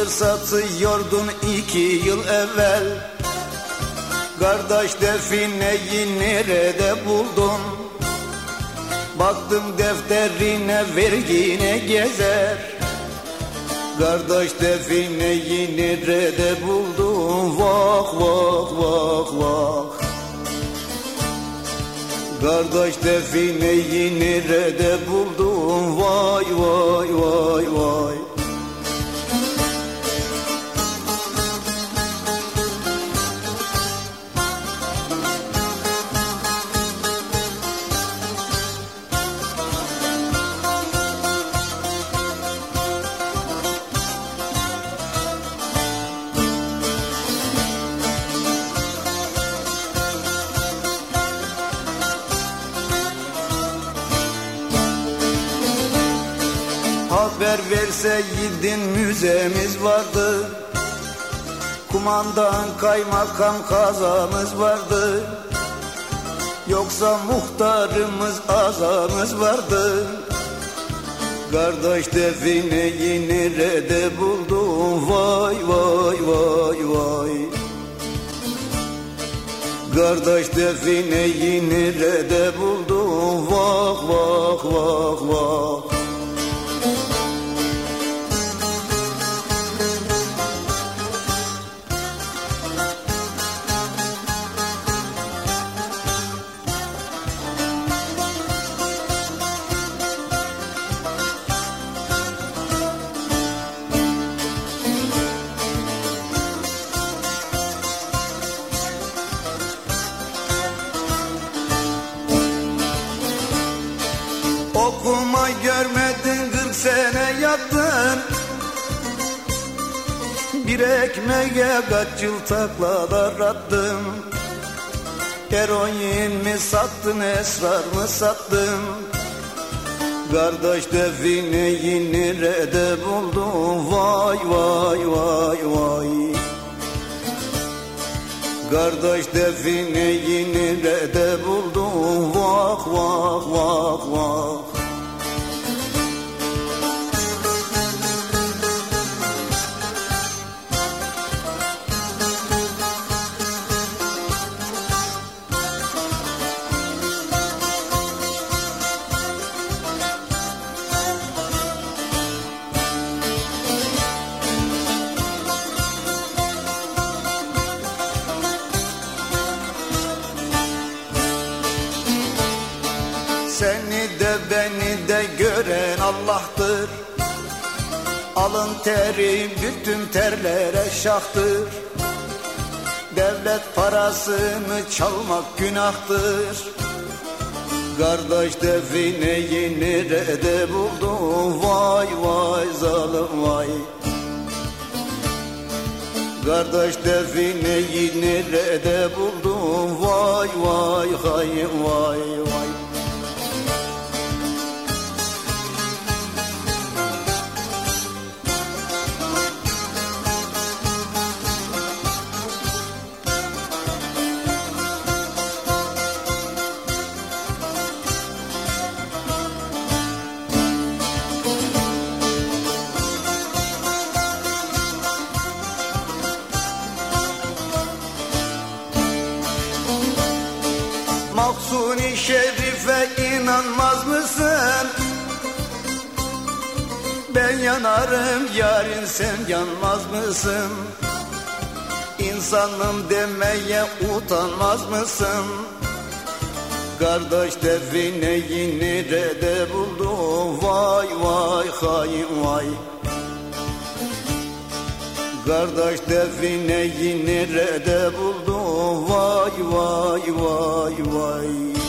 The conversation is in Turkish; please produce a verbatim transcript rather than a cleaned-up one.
mısır satıyordun iki yıl evvel. Kardeş defineyi nerede buldun? Baktım defterine vergine gezer. Kardeş defineyi nerede buldun? Vah vah vah vah. Kardeş defineyi nerede buldun? Vay vay vay vay. Haber verseydin müzemiz vardı. Kumandan kaymakam kazamız vardı. Yoksa muhtarımız azamız vardı. Kardeş defineyi nerede buldun? Vay vay vay vay. Kardeş defineyi nerede buldun? Vah vah vah vah. Okuma görmedin, kırk sene yattın. Bir ekmeğe kaç yıl taklalar attın. Eroin mi sattın, esrar mı sattın? Kardeş defineyi nerede buldun? Vay vay vay vay. Kardeş defineyi nerede buldun? Vah vah vah vah. Seni de beni de gören Allah'tır. Alın teri bütün terlere şahtır. Devlet parasını çalmak günahtır. Kardeş defineyi nerede buldun? Vay vay zalim vay. Kardeş defineyi nerede buldun? Vay vay hay vay vay. Mahsuni Şerif'e inanmaz mısın? Ben yanarım yarın, sen yanmaz mısın? İnsanım demeye utanmaz mısın? Kardeş defineyi nerede buldun? Vay vay hain vay. Kardeş defineyi nerede buldun? Vay vay vay vay.